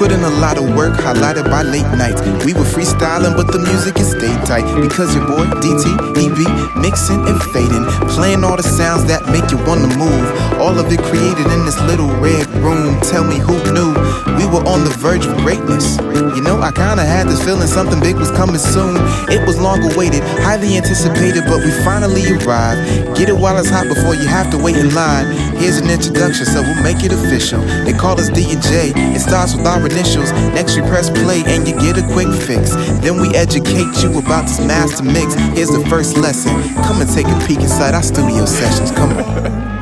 put in a lot of work, highlighted by late nights. We were freestyling, but the music is stay tight. Because your boy DT, he be mixing and fading, playing all the sounds that make you wanna move. All of it created in this little red room. Tell me who knew we were on the verge of greatness. You know, I kinda had this feeling something big was coming soon. It was long awaited, highly anticipated, but we finally arrived. Get it while it's hot before you have to wait in line. Here's an introduction, so we'll make it official. They call us D&J, it starts with our initials. Next you press play and you get a quick fix. Then we educate you about this master mix. Here's the first lesson. Come and take a peek inside our studio sessions, come on.